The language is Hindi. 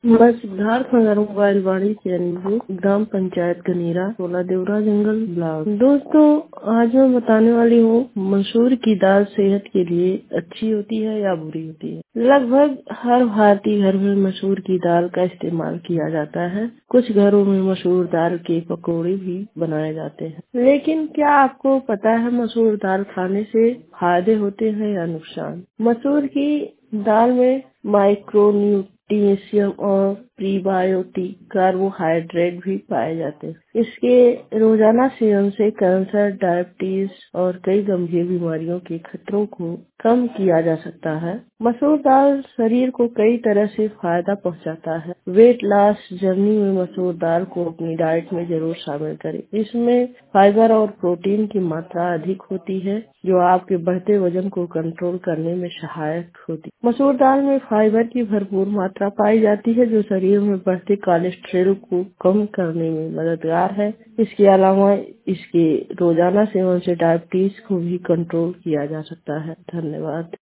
मैं सिद्धार्थ नगर मोबाइल वाणी से हूँ, ग्राम पंचायत गनीरा, सोला देवरा जंगल ब्लॉक। दोस्तों, आज मैं बताने वाली हूँ मसूर की दाल सेहत के लिए अच्छी होती है या बुरी होती है। लगभग हर भारतीय घर में मसूर की दाल का इस्तेमाल किया जाता है। कुछ घरों में मसूर दाल के पकौड़े भी बनाए जाते हैं। लेकिन क्या आपको पता है मसूर दाल खाने से फायदे होते हैं या नुकसान? मसूर की दाल में माइक्रोन्यूट्रिएंट्स और प्रीबायोटिक कार्बोहाइड्रेट भी पाए जाते हैं। इसके रोजाना सेवन से कैंसर, डायबिटीज और कई गंभीर बीमारियों के खतरों को कम किया जा सकता है। मसूर दाल शरीर को कई तरह से फायदा पहुंचाता है। वेट लॉस जर्नी में मसूर दाल को अपनी डाइट में जरूर शामिल करें। इसमें फाइबर और प्रोटीन की मात्रा अधिक होती है, जो आपके बढ़ते वजन को कंट्रोल करने में सहायक होती है। मसूर दाल में फाइबर की भरपूर मात्रा पाई जाती है, जो शरीर में बढ़ते कोलेस्ट्रॉल को कम करने में मददगार है। इसके अलावा इसके रोजाना सेवन से डायबिटीज को भी कंट्रोल किया जा सकता है। धन्यवाद।